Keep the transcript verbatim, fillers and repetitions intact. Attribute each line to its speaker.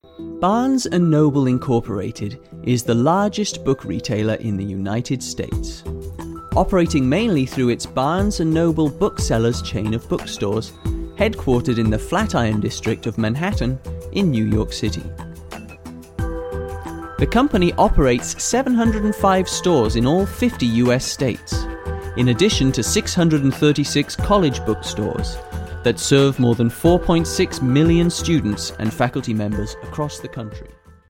Speaker 1: Barnes and Noble Incorporated is the largest book retailer in the United States. Operating mainly through its Barnes and Noble Booksellers chain of bookstores, headquartered in the Flatiron district of Manhattan in New York City. The company operates seven hundred five stores in all fifty U S states, in addition to six hundred thirty-six college bookstores that serve more than four point six million students and faculty members across the country.